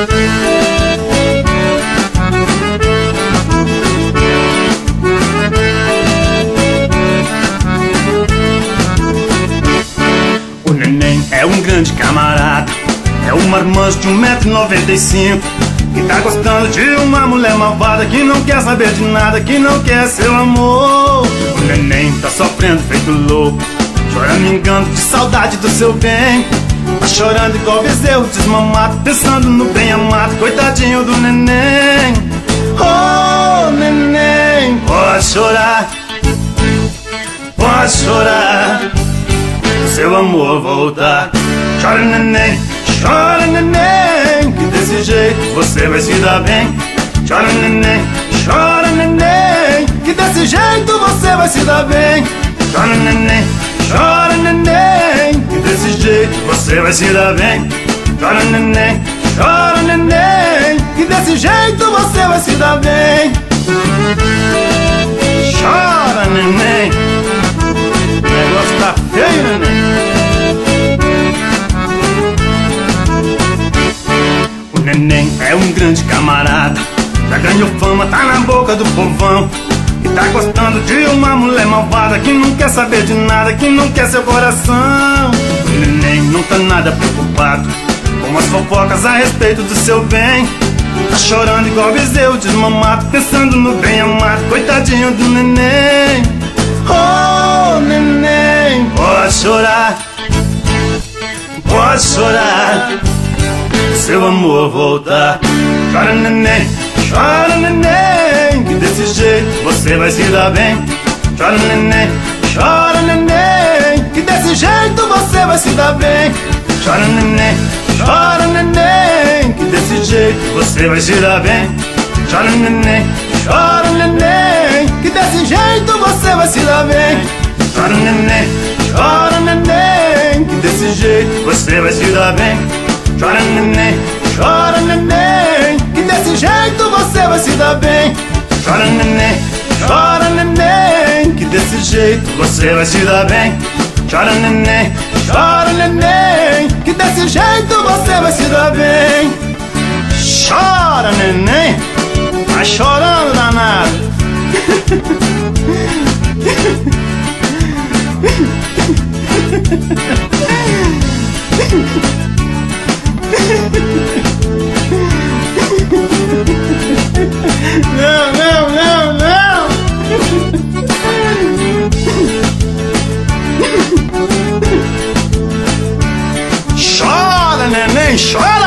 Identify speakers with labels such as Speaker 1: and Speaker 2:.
Speaker 1: O neném é um grande camarada, é um marmanjo de 1,95 m, que tá gostando de uma mulher malvada, que não quer saber de nada, que não quer seu amor. O neném tá sofrendo feito louco, chorando, engano de saudade do seu bem. Tá chorando igual bezerro desmamado, pensando no bem amado, coitadinho do neném. Oh, neném, pode chorar, pode chorar, seu amor voltar. Chora, neném, que desse jeito você vai se dar bem. Chora, neném, que desse jeito você vai se dar bem. Chora, neném, que desse jeito você vai se dar bem. Chora, neném, que desse jeito você vai se dar bem. Chora, neném, o negócio tá feio, neném. O neném é um grande camarada, já ganhou fama, tá na boca do povão, e tá gostando de uma mulher malvada, que não quer saber de nada, que não quer seu coração. O neném não tá nada preocupado com as fofocas a respeito do seu bem. Tá chorando igual bezerro desmamado, pensando no bem amado, coitadinho do neném. Oh, neném, pode chorar, pode chorar, seu amor voltar. Chora, neném, que desse jeito você vai se dar bem. Chora, neném, que desse jeito você vai se dar bem. Chora, neném, que desse jeito você vai se dar bem. Chora, neném, que desse jeito você vai se dar bem. Chora, neném, que desse jeito você vai se dar bem. Chora, neném, que desse jeito você vai se dar bem. Chora, neném, que desse jeito você vai se dar bem. Chora, neném, que desse jeito você vai se dar bem. Chora, neném, tá chorando danado. Não, não, não, não. Chora, neném, chora.